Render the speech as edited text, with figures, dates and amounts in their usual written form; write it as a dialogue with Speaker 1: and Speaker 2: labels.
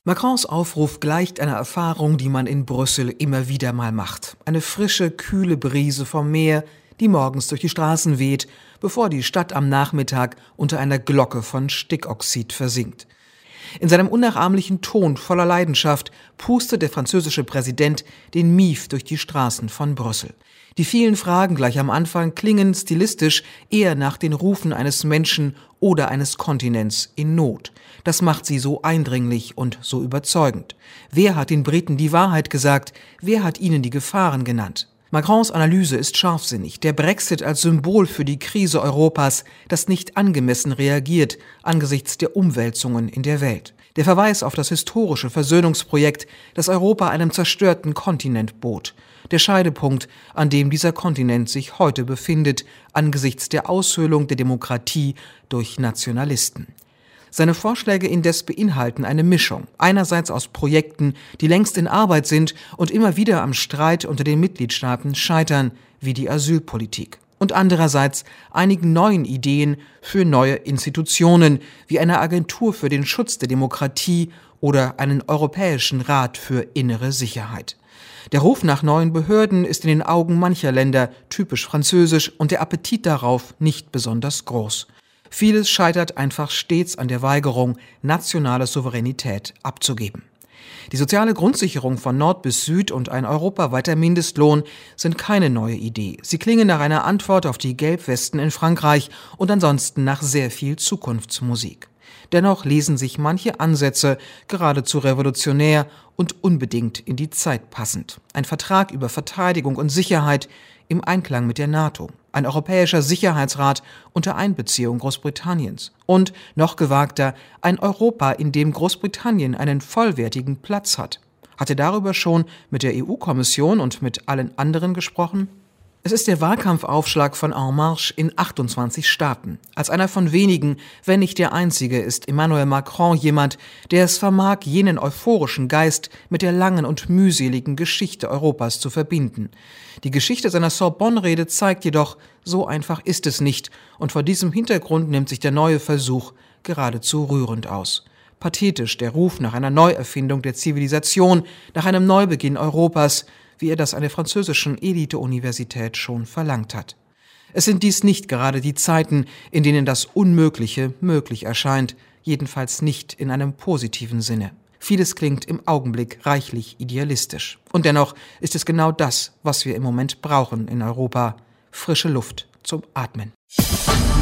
Speaker 1: Macrons Aufruf gleicht einer Erfahrung, die man in Brüssel immer wieder mal macht. Eine frische, kühle Brise vom Meer, die morgens durch die Straßen weht, bevor die Stadt am Nachmittag unter einer Glocke von Stickoxid versinkt. In seinem unnachahmlichen Ton voller Leidenschaft pustet der französische Präsident den Mief durch die Straßen von Brüssel. Die vielen Fragen gleich am Anfang klingen stilistisch eher nach den Rufen eines Menschen oder eines Kontinents in Not. Das macht sie so eindringlich und so überzeugend. Wer hat den Briten die Wahrheit gesagt? Wer hat ihnen die Gefahren genannt? Macrons Analyse ist scharfsinnig. Der Brexit als Symbol für die Krise Europas, das nicht angemessen reagiert angesichts der Umwälzungen in der Welt. Der Verweis auf das historische Versöhnungsprojekt, das Europa einem zerstörten Kontinent bot. Der Scheidepunkt, an dem dieser Kontinent sich heute befindet, angesichts der Aushöhlung der Demokratie durch Nationalisten. Seine Vorschläge indes beinhalten eine Mischung, einerseits aus Projekten, die längst in Arbeit sind und immer wieder am Streit unter den Mitgliedstaaten scheitern, wie die Asylpolitik, und andererseits einigen neuen Ideen für neue Institutionen, wie eine Agentur für den Schutz der Demokratie oder einen Europäischen Rat für innere Sicherheit. Der Ruf nach neuen Behörden ist in den Augen mancher Länder typisch französisch und der Appetit darauf nicht besonders groß. Vieles scheitert einfach stets an der Weigerung, nationale Souveränität abzugeben. Die soziale Grundsicherung von Nord bis Süd und ein europaweiter Mindestlohn sind keine neue Idee. Sie klingen nach einer Antwort auf die Gelbwesten in Frankreich und ansonsten nach sehr viel Zukunftsmusik. Dennoch lesen sich manche Ansätze geradezu revolutionär und unbedingt in die Zeit passend. Ein Vertrag über Verteidigung und Sicherheit im Einklang mit der NATO, ein europäischer Sicherheitsrat unter Einbeziehung Großbritanniens und, noch gewagter, ein Europa, in dem Großbritannien einen vollwertigen Platz hat. Hat er darüber schon mit der EU-Kommission und mit allen anderen gesprochen? Es ist der Wahlkampfaufschlag von En Marche in 28 Staaten. Als einer von wenigen, wenn nicht der einzige, ist Emmanuel Macron jemand, der es vermag, jenen euphorischen Geist mit der langen und mühseligen Geschichte Europas zu verbinden. Die Geschichte seiner Sorbonne-Rede zeigt jedoch, so einfach ist es nicht, und vor diesem Hintergrund nimmt sich der neue Versuch geradezu rührend aus. Pathetisch der Ruf nach einer Neuerfindung der Zivilisation, nach einem Neubeginn Europas, wie er das an der französischen Elite-Universität schon verlangt hat. Es sind dies nicht gerade die Zeiten, in denen das Unmögliche möglich erscheint, jedenfalls nicht in einem positiven Sinne. Vieles klingt im Augenblick reichlich idealistisch. Und dennoch ist es genau das, was wir im Moment brauchen in Europa: frische Luft zum Atmen.